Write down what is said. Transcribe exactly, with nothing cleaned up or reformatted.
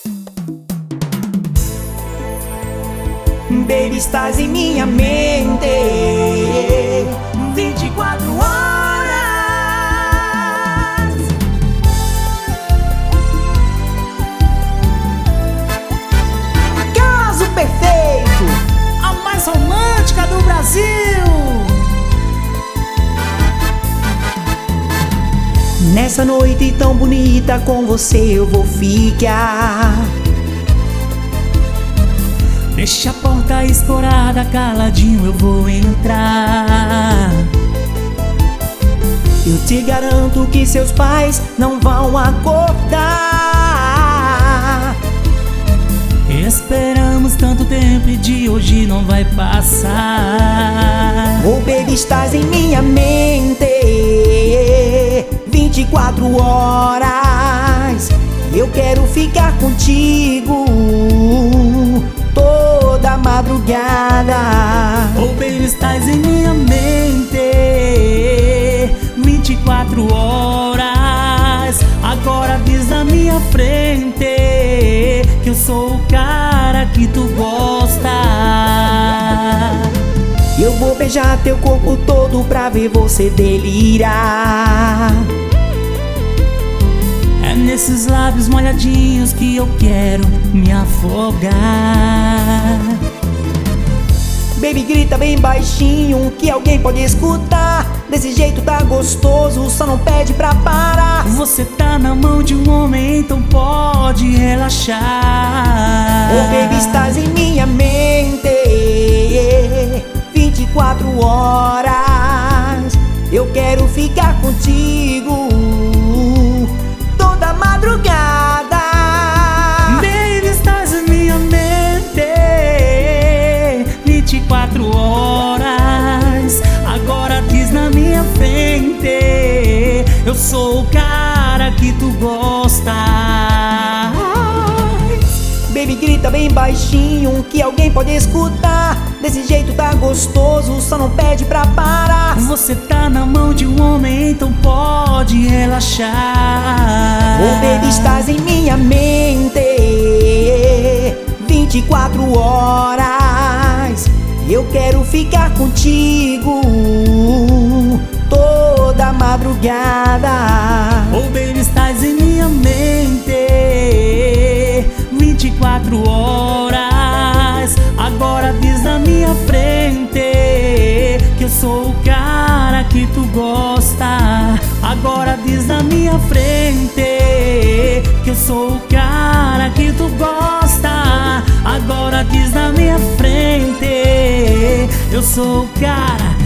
Baby, estás em minha mente vinte e quatro horas. Caso perfeito, a mais romântica do Brasil. Nessa noite tão bonita com você eu vou ficar. Deixa a porta escorada, caladinho eu vou entrar. Eu te garanto que seus pais não vão acordar. Esperamos tanto tempo e de hoje não vai passar. Oh baby, estás em minha mente vinte e quatro horas. Eu quero ficar contigo toda madrugada. Oh baby, estás em minha mente vinte e quatro horas. Agora diz na minha frente que eu sou o cara que tu gosta. Eu vou beijar teu corpo todo pra ver você delirar. É nesses lábios molhadinhos que eu quero me afogar. Baby, grita bem baixinho que alguém pode escutar. Desse jeito tá gostoso, só não pede pra parar. Você tá na mão de um homem, então pode relaxar. Oh baby, estás em minha mente vinte e quatro horas. Eu quero ficar contigo toda madrugada. Baby, estás em minha mente vinte e quatro horas. Agora diz na minha frente eu sou o cara que tu gosta. Baby, grita bem baixinho que alguém pode escutar. Desse jeito tá gostoso, só não pede pra parar. Você tá na mão de um homem, então pode relaxar. Oh baby, estás em minha mente vinte e quatro horas. Eu quero ficar contigo toda madrugada. Oh baby, estás em minha mente vinte e quatro horas. Agora diz na minha frente que eu sou o cara que tu gosta. Agora diz na minha frente que eu sou o cara que tu gosta. Agora diz na minha frente eu sou o cara